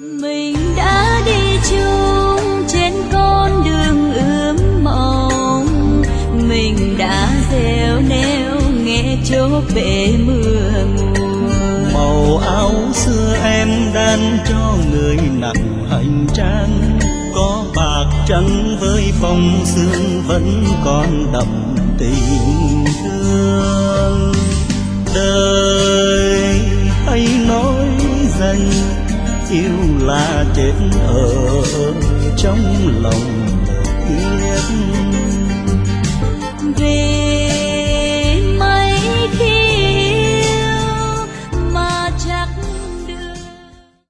Mình đã đi chung trên con đường ươm mộng, mình đã gieo neo nghe chốt bể mưa mùa. Màu áo xưa em đan cho người nặng hành trang, có bạc trắng với phong sương vẫn còn đậm tình thương. Đời hãy nói rằng yêu là chết ở trong lòng kiếp.